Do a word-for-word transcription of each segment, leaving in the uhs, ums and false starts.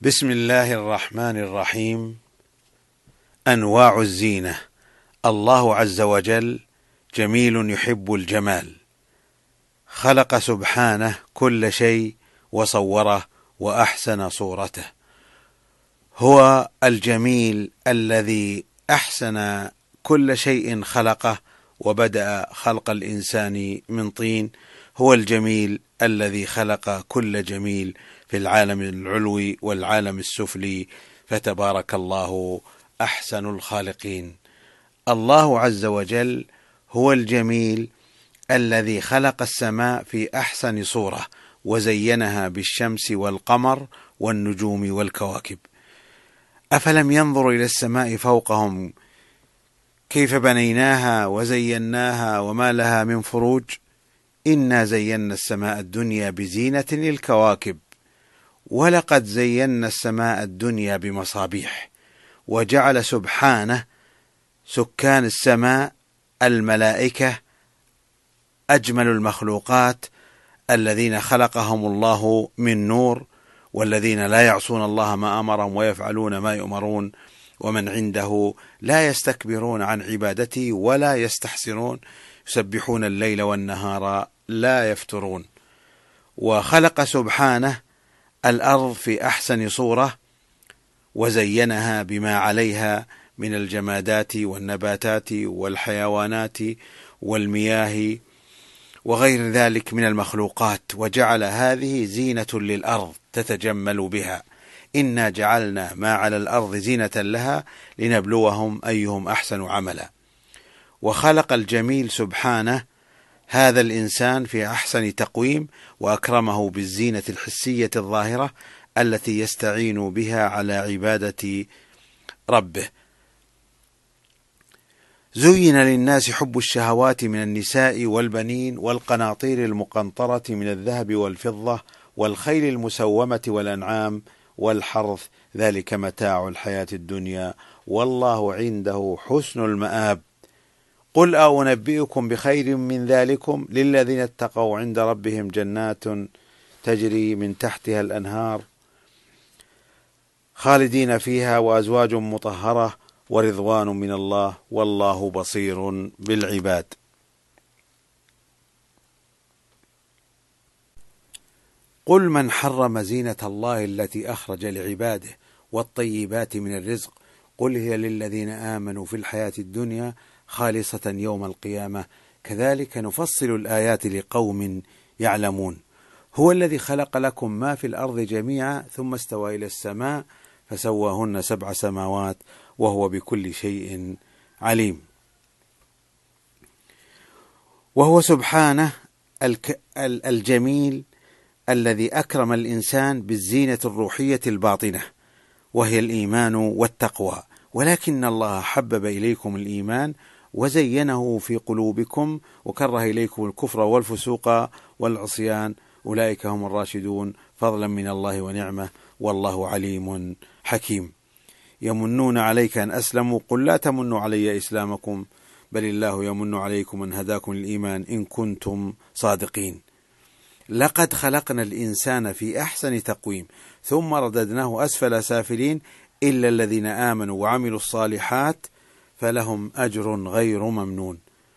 بسم الله الرحمن الرحيم. أنواع الزينة. الله عز وجل جميل يحب الجمال، خلق سبحانه كل شيء وصوره وأحسن صورته. هو الجميل الذي أحسن كل شيء خلقه، وبدأ خلق الإنسان من طين. هو الجميل الذي خلق كل جميل في العالم العلوي والعالم السفلي، فتبارك الله أحسن الخالقين. الله عز وجل هو الجميل الذي خلق السماء في أحسن صورة، وزينها بالشمس والقمر والنجوم والكواكب. أفلم ينظروا إلى السماء فوقهم كيف بنيناها وزيناها وما لها من فروج؟ إنا زينا السماء الدنيا بزينة للكواكب، ولقد زينا السماء الدنيا بمصابيح. وجعل سبحانه سكان السماء الملائكة أجمل المخلوقات، الذين خلقهم الله من نور، والذين لا يعصون الله ما أمرهم ويفعلون ما يؤمرون، ومن عنده لا يستكبرون عن عبادته ولا يستحسرون، يسبحون الليل والنهار لا يفترون. وخلق سبحانه الأرض في أحسن صورة، وزينها بما عليها من الجمادات والنباتات والحيوانات والمياه وغير ذلك من المخلوقات، وجعل هذه زينة للأرض تتجمل بها. إنا جعلنا ما على الأرض زينة لها لنبلوهم أيهم أحسن عملا. وخلق الجميل سبحانه هذا الإنسان في أحسن تقويم، وأكرمه بالزينة الحسية الظاهرة التي يستعين بها على عبادة ربه. زين للناس حب الشهوات من النساء والبنين والقناطير المقنطرة من الذهب والفضة والخيل المسومة والأنعام والحرث، ذلك متاع الحياة الدنيا والله عنده حسن المآب. قل أنبئكم بخير من ذلكم للذين اتقوا عند ربهم جنات تجري من تحتها الأنهار خالدين فيها وأزواج مطهرة ورضوان من الله والله بصير بالعباد. قل من حرم زينة الله التي أخرج لعباده والطيبات من الرزق، قل هي للذين آمنوا في الحياة الدنيا خالصة يوم القيامة، كذلك نفصل الآيات لقوم يعلمون. هو الذي خلق لكم ما في الأرض جميعا ثم استوى إلى السماء فسواهن سبع سماوات وهو بكل شيء عليم. وهو سبحانه الجميل الذي أكرم الإنسان بالزينة الروحية الباطنة، وهي الإيمان والتقوى، ولكن الله حبب إليكم الإيمان وزينه في قلوبكم وكره إليكم الكفر والفسوق والعصيان، أولئك هم الراشدون فضلا من الله ونعمة والله عليم حكيم. يمنون عليك أن أسلموا قل لا تمنوا علي إسلامكم بل الله يمن عليكم أن هداكم للإيمان إن كنتم صادقين. لقد خلقنا الإنسان في أحسن تقويم ثم رددناه أسفل سافلين إلا الذين آمنوا وعملوا الصالحات فلهم أجر غير ممنون.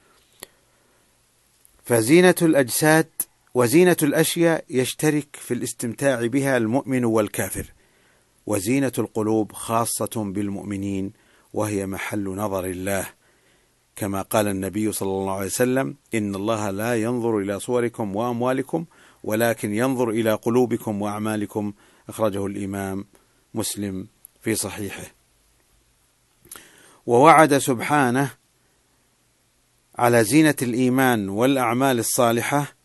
فزينة الأجساد وزينة الأشياء يشترك في الاستمتاع بها المؤمن والكافر، وزينة القلوب خاصة بالمؤمنين وهي محل نظر الله، كما قال النبي صلى الله عليه وسلم: إن الله لا ينظر إلى صوركم وأموالكم ولكن ينظر إلى قلوبكم وأعمالكم، أخرجه الإمام مسلم في صحيحه. ووعد سبحانه على زينة الإيمان والأعمال الصالحة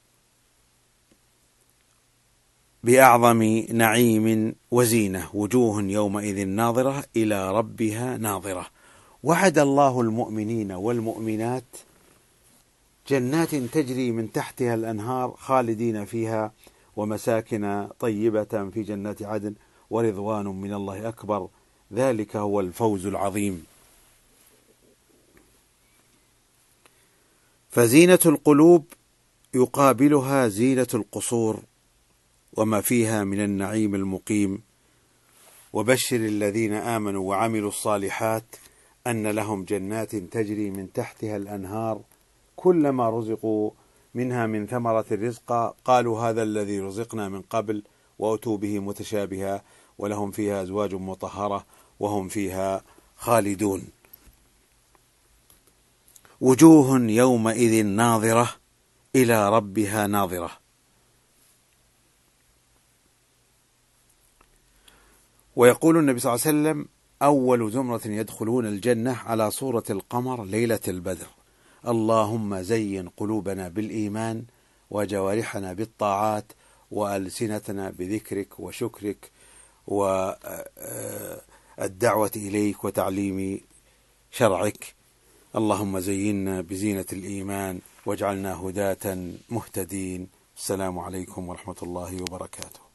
بأعظم نعيم وزينة: وجوه يومئذ ناظرة إلى ربها ناظرة. وعد الله المؤمنين والمؤمنات جنات تجري من تحتها الأنهار خالدين فيها ومساكن طيبة في جنات عدن ورضوان من الله أكبر، ذلك هو الفوز العظيم. فزينة القلوب يقابلها زينة القصور وما فيها من النعيم المقيم، وبشر الذين آمنوا وعملوا الصالحات أن لهم جنات تجري من تحتها الأنهار كلما رزقوا منها من ثمرة الرزق قالوا هذا الذي رزقنا من قبل وأتوا به متشابها ولهم فيها أزواج مطهرة وهم فيها خالدون. وجوه يومئذ ناظرة إلى ربها ناظرة. ويقول النبي صلى الله عليه وسلم أول زمرة يدخلون الجنة على صورة القمر ليلة البدر. اللهم زين قلوبنا بالإيمان وجوارحنا بالطاعات وألسنتنا بذكرك وشكرك والدعوة إليك وتعليم شرعك. اللهم زينا بزينة الإيمان واجعلنا هداة مهتدين. السلام عليكم ورحمة الله وبركاته.